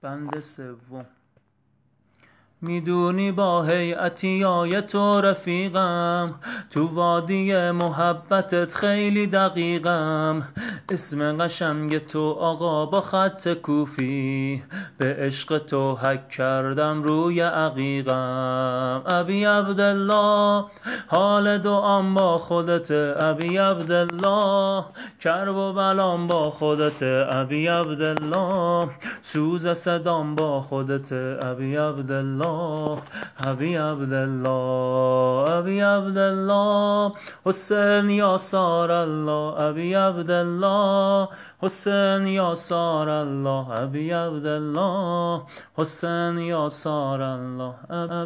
بند سوم. میدونی با هیئتیای تو رفیقم، تو وادی محبتت خیلی دقیقم. اسم قشنگ تو آقا با خط کوفی، به عشق تو حک کردم روی عقیقم. ابی عبدالله حال دوام با خودت، ابی عبدالله کرب و بلام با خودت، ابی عبدالله سوز صدام با خودت، ابی عبدالله ابی عبدالله ابی عبدالله حسین یا سار الله، ابی عبدالله حسین یا سار الله، ابی عبدالله حسین یا سار الله.